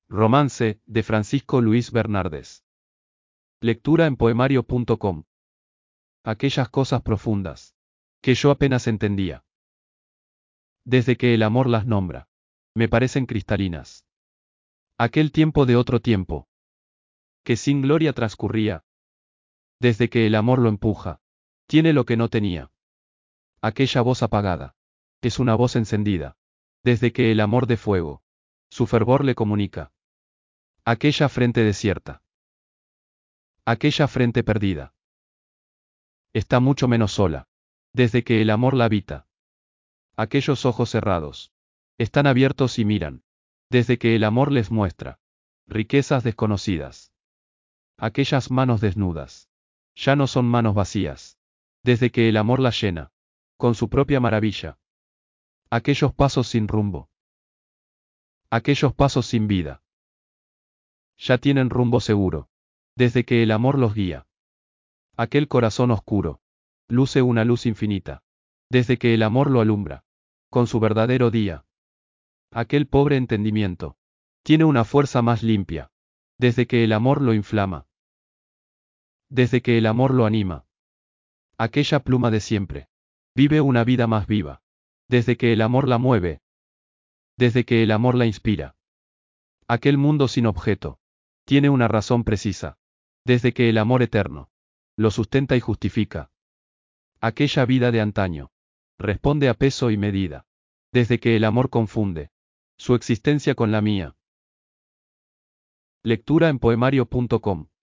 Romance, de Francisco Luis Bernardes. Lectura en poemario.com. Aquellas cosas profundas que yo apenas entendía. Desde que el amor las nombra, me parecen cristalinas. Aquel tiempo de otro tiempo, que sin gloria transcurría. Desde que el amor lo empuja, tiene lo que no tenía. Aquella voz apagada, es una voz encendida. Desde que el amor de fuego, su fervor le comunica. Aquella frente desierta, aquella frente perdida, está mucho menos sola. Desde que el amor la habita. Aquellos ojos cerrados, están abiertos y miran. Desde que el amor les muestra riquezas desconocidas. Aquellas manos desnudas, ya no son manos vacías. Desde que el amor las llena, con su propia maravilla. Aquellos pasos sin rumbo, aquellos pasos sin vida, ya tienen rumbo seguro. Desde que el amor los guía. Aquel corazón oscuro, luce una luz infinita. Desde que el amor lo alumbra, con su verdadero día. Aquel pobre entendimiento, tiene una fuerza más limpia. Desde que el amor lo inflama. Desde que el amor lo anima. Aquella pluma de siempre, vive una vida más viva. Desde que el amor la mueve. Desde que el amor la inspira. Aquel mundo sin objeto, tiene una razón precisa. Desde que el amor eterno, lo sustenta y justifica. Aquella vida de antaño, responde a peso y medida. Desde que el amor confunde su existencia con la mía. Lectura en poemario.com